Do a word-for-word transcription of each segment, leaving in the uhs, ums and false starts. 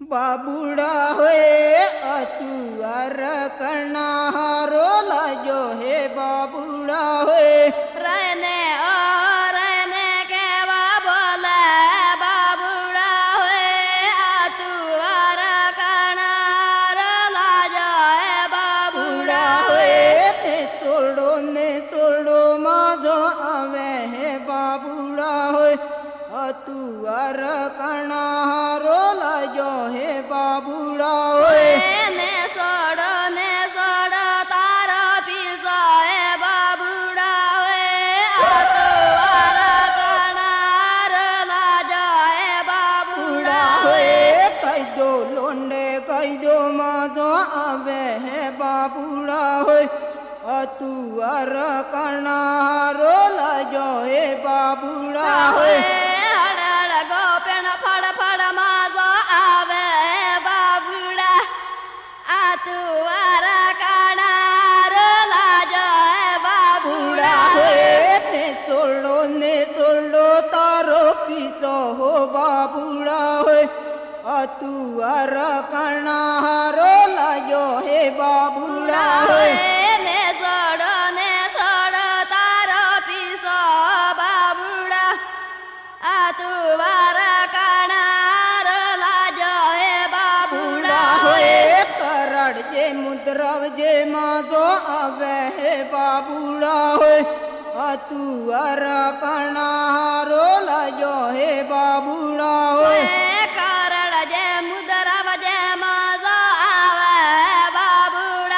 बाबूड़ा होए अतुअर करना हारो लाजो है बाबूड़ा होए रहने ओ रहने के बोले बाबूड़ा होए अतुअर करना हारो लाजो है बाबूड़ा होए ने छोड़ो ने छोड़ो माजो आवे है बाबूड़ा होए अतुअर करना हारो लाजो है बाबूड़ा होए ने सोड़ो ने सोड़ो तारो पीसो है बाबूड़ा होए अतुअर करना हारो लाजो है बाबूड़ा होए कई दो लोंडे कई दो माजो आवे है बाबूड़ा होए अतुअर करना हारो लाजो है बाबूड़ा होए गोपेन फड़ फड़ माजो आवे बाबूड़ा अतुअर करना हारो लाजो है बाबूड़ा होए ने सोलो ने सोलो तारो पीसो हो बाबूड़ा होए अतुअर करना हारो लाजो है बाबूड़ा होए ने सोड़ो ने सोड़ो तारो पीसो बाबूड़ा अतुअर करना हारो लाजो है बाबूड़ा होए करड़ जे मुद्रव जे माजो आवे है बाबूड़ा होए अतुअर करना हारो लाजो है बाबूड़ा होए करड़ जे मुद्रव जे माजो आवे है बाबूड़ा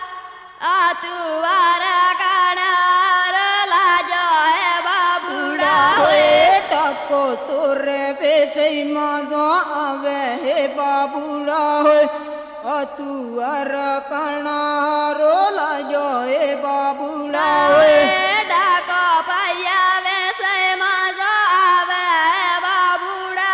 अतुअर करना हारो लाजो है बाबूड़ा होए टाको सोरे बेसे माजो आवे है बाबूड़ा होए अतुअर करना हारो लाजो है बाबूड़ा होए डाको पैया वैसे माजो आवे है बाबूड़ा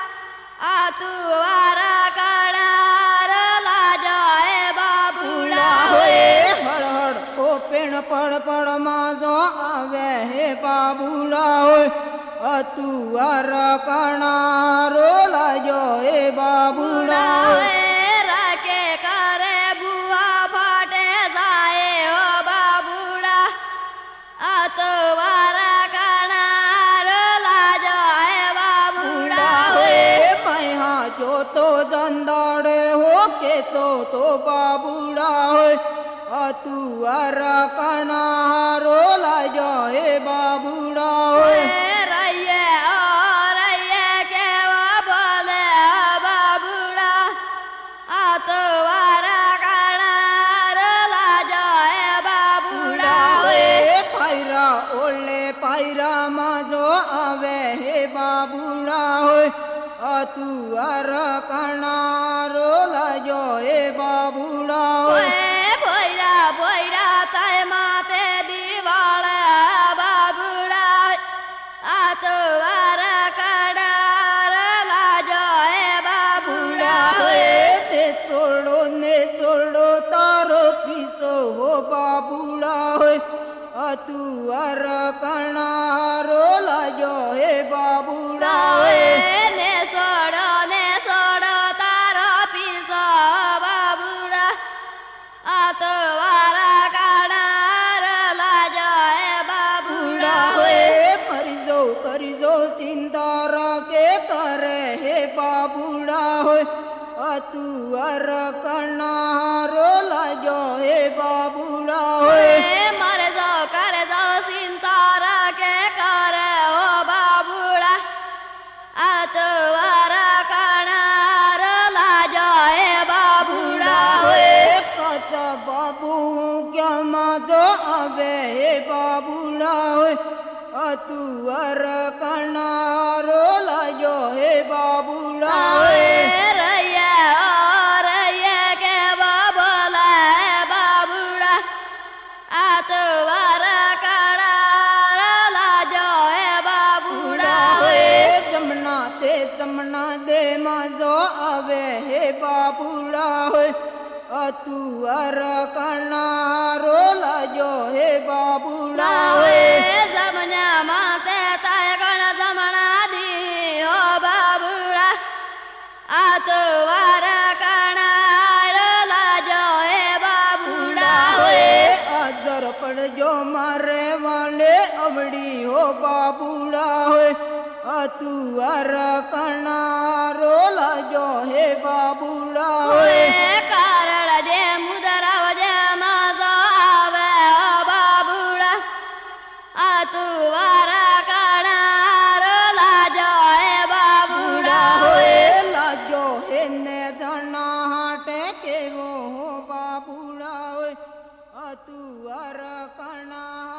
अतुअर करना हारो लाजो है बाबूड़ा होए हड़ हड़ को पेड़ पड़ पड़ माजो आवे है बाबूड़ा होए अतुअर करना हारो लाजो है बाबूड़ा होए रखे करे बुआ फाटे जाए हो बाबूड़ा अतुअर करना हारो लाजो है बाबूड़ा होए मैं जो तो जंदाड़े हो के तो तो बाबूड़ा होए अतुअर करना हारो लाजो है बाबूड़ा होए रहिए ओ रहिए के वो बोले बाबूड़ा अतुअर करना हारो लाजो है बाबूड़ा होए पायरा ओले पायरा माजो आवे है बाबूड़ा होए अतुअर करना हारो लाजो है बाबूड़ा होए भोइरा भोइरा तय माते दीवाले बाबूड़ा अतुअर करना हारो लाजो है बाबूड़ा होए ते छोड़ो ने छोड़ो तारो पीसो हो बाबूड़ा होए अतुअर करना हारो लाजो है बाबूड़ा होए ने सोड़ो ने सोड़ो तारो पीसो बाबूड़ा अतुअर करना हारो लाजो है बाबूड़ा होए मरिजो करिजो चिंता के करे है बाबूड़ा होए अतुअर करना हारो लाजो है बाबूड़ा होए मर जाओ कर जाओ चिंता के करे हो बाबूड़ा अतुअर करना हारो लाजो है बाबूड़ा होए कचा बाबू क्या माजो आवे है बाबूड़ा होए अतुअर करना हारो लाजो है बाबूड़ा होए रहिए ओ रहिए के वो बोले बाबूड़ा अतुअर करना हारो लाजो है बाबूड़ा होए जमना ते जमना दे माजो आवे है बाबूड़ा होए अतुअर करना हारो लाजो है बाबूड़ा होए जमना माते तय गण जमना दी हो बाबूड़ा अतुअर બાબુડા હોય તુવાર કણારો લાજો હે બાબુડા હોય કારણ જે મુદરાવ જે માજો આવે બાબુડા આ તુવાર કણારો લાજો હે બાબુડા હોય લાજો હે ને જણા હાટે કેવો બાબુડા હોય તુવાર કણા